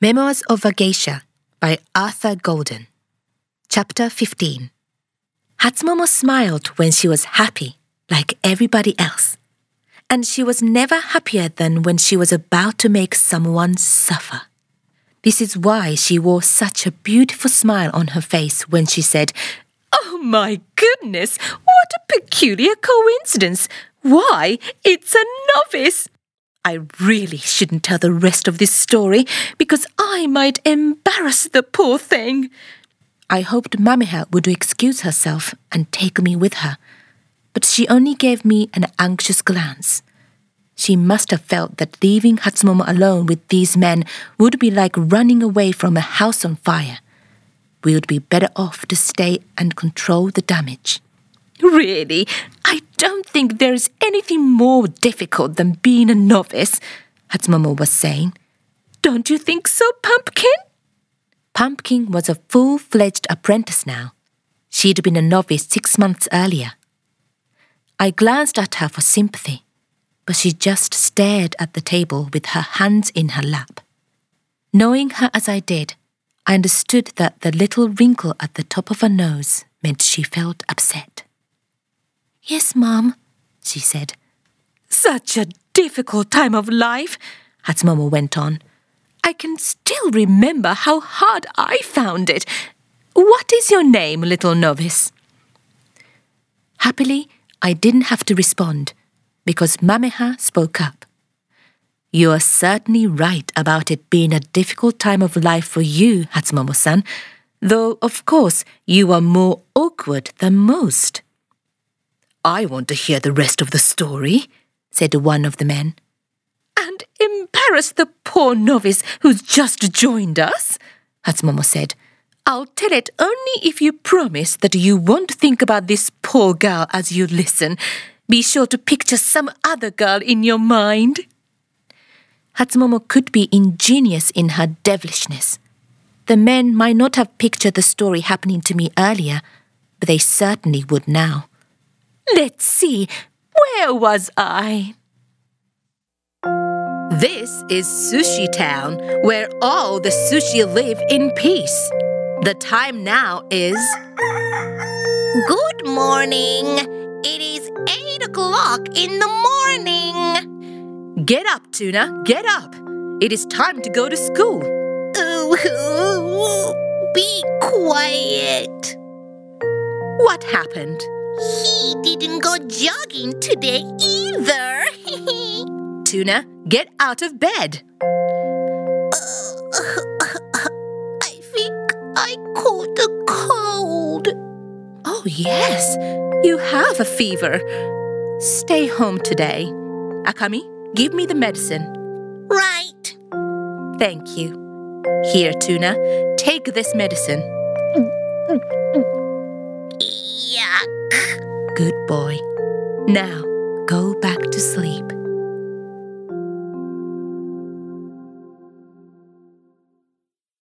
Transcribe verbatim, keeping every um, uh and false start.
Memoirs of a Geisha by Arthur Golden. Chapter fifteen. Hatsumomo smiled when she was happy, like everybody else. And she was never happier than when she was about to make someone suffer. This is why she wore such a beautiful smile on her face when she said, "Oh my goodness, what a peculiar coincidence! Why, it's a novice!" I really shouldn't tell the rest of this story because I might embarrass the poor thing. I hoped Mamiha would excuse herself and take me with her, but she only gave me an anxious glance. She must have felt that leaving Hatsumomo alone with these men would be like running away from a house on fire. We would be better off to stay and control the damage. Really, I don't think there is anything more difficult than being a novice, Hatsumomo was saying. Don't you think so, Pumpkin? Pumpkin was a full-fledged apprentice now. She'd been a novice six months earlier. I glanced at her for sympathy, but she just stared at the table with her hands in her lap. Knowing her as I did, I understood that the little wrinkle at the top of her nose meant she felt upset. "Yes, Mom," she said. "Such a difficult time of life," Hatsumomo went on. "I can still remember how hard I found it. What is your name, little novice?" Happily, I didn't have to respond, because Mamiha spoke up. "You are certainly right about it being a difficult time of life for you, Hatsumomo-san, though, of course, you are more awkward than most." "I want to hear the rest of the story," said one of the men. "And embarrass the poor novice who's just joined us?" Hatsumomo said. "I'll tell it only if you promise that you won't think about this poor girl as you listen. Be sure to picture some other girl in your mind." Hatsumomo could be ingenious in her devilishness. The men might not have pictured the story happening to me earlier, but they certainly would now. Let's see, where was I? This is Sushi Town, where all the sushi live in peace. The time now is... Good morning. It is eight o'clock in the morning. Get up, Tuna, get up. It is time to go to school. Ooh, be quiet. What happened? He didn't go jogging today either. Tuna, get out of bed. Uh, I think I caught a cold. Oh, yes, you have a fever. Stay home today. Akami, give me the medicine. Right. Thank you. Here, Tuna, take this medicine. Yuck. Good boy. Now, go back to sleep.